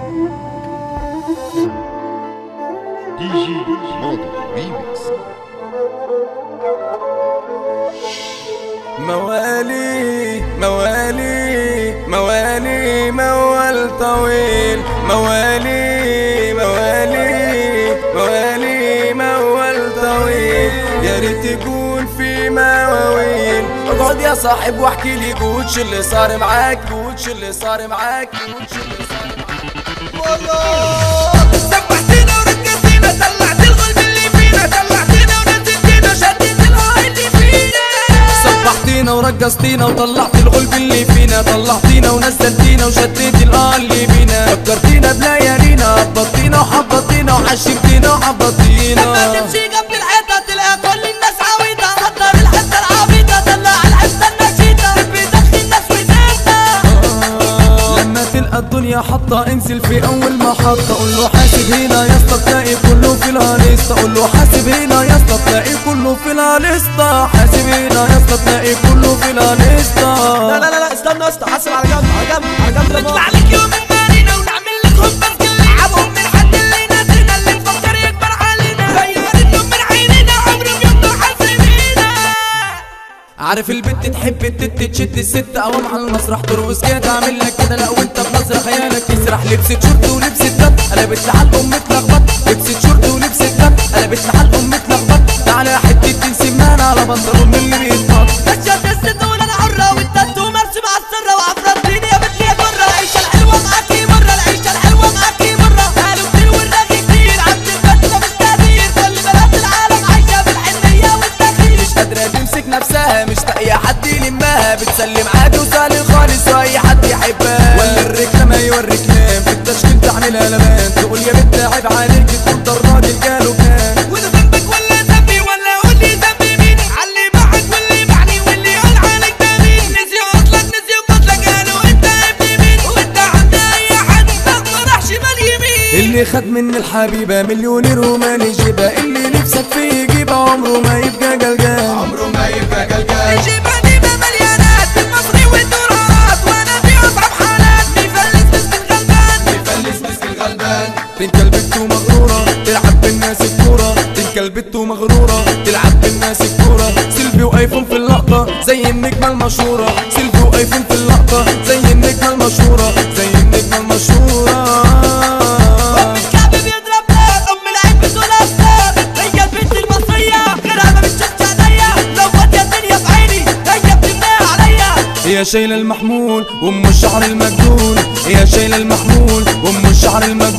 دي جي ماضي ريميكس. موالي موالي موالي موال طويل، موالي موالي موالي موال طويل، يا ريت يكون في مواويل. اقعد يا صاحب واحكي لي، قول شو اللي صار معاك، قول شو اللي صار معاك، قول شو اللي صار معاك. والله سبحتينا وركزتينا، طلعت الغلب اللي فينا، طلعتينا ونزلتينا شديت الهواء اللي فينا. سبحتينا ورقصتينا وطلعت الغلب اللي فينا، طلعتينا ونزلتينا وشديت اللي بينا. فكرتينا بليالينا، هبطتينا وحبطتينا وحشمتينا وحبطتينا. لما تمشي قبل الحيطة تلقى كل الناس عويطة، حضر الحتة العبيطة طلع الحتة النشيطة، تبي تدخل ناس وزيتنا. لما تلقى الدنيا حطة انزل في اول محطة، قول له حاسب هنا يا اسطى تلاقي كله في الهاليستا، قول له حاسب هنا يا اسطى تلاقي كله في الهاليستا، حاسب هنا يا اسطى تلاقي كله في الهاليستا. لا استنى يا اسطى، حاسب على جنب على جنب على جنب. نطلع لك يوم المارينا ونعمل لك هوبا كل عبهم من حد اللي نادينا، اللي مفكر يكبر علينا غيرتهم من عينينا، عمرهم يوم حاسبينا. عارف البت تحب التت تشد الست قوام على المسرح ترقص كده، تعمل لك كده لا وانت بنظرة خيالك تسرح. لبست شورت ولبست كات قلبت لحالهم متلخبط، لبست شورت ولبست كات قلبت لحالهم متلخبط. تعالى حتة سمان على بنطلون من اللي بيتحط، ماشية تست ولا انا حرة والتاتو مرسوم على السرة، وعفرتيني يا بنتي يا جرة. العيشة الحلوة معاكي مرة، العيشة الحلوة معاكي مرة. قالوا كتير والرغي كتير، عبد الفتى مش كتير، كل بنات العالم عايشة بالحنية والتغيير. مش قادرة تمسك نفسها، مش لاقية حد يلمها، بتسلم عادي وسالم خالص واي حد يحبها. ولا الركلة يوريك نام، في التشكيل تعملها لبان، تقول يا بنت عيب عليك تقول ده الراجل جاله كام. وده ذنبك ولا ذنبي، ولا قول لي ذنبي مين؟ علي معك واللي معني واللي يقول عليك ده مين؟ نسيوا اصلك نسيوا قتلك، قالوا انت ابن مين؟ وانت عند اي حد ما راح شمال يمين. اللي خد من الحبيبة مليونير وما يجيبها، اللي نفسك فيه يجيبها عمره ما يبقى قلقان، عمره ما يبقى قلقان. الجيبة ديما مليانات بالمصري والدولارات، وانا في اصعب حالات بيفلس مسك الغلبان، بيفلس مسك الغلبان. تنكل البت ومغرورة تلعب بالناس الكورة، تنكل البت ومغرورة تلعب بالناس الكورة. سيلفي وايفون في اللقطة زي النجمة المشهورة، سيلفي وايفون في اللقطة زي النجمة المشهورة، زي النجمة المشهورة. الكعب بيضرب نار، ام العين بتقول افكار، هي البنت المصرية غيرها ما بتشوفش عينيا، لو فاضية الدنيا في عيني هي بتمنع عليا. هي شايلة المحمول وام الشعر المجنون، هي شايلة المحمول وام الشعر المجنون.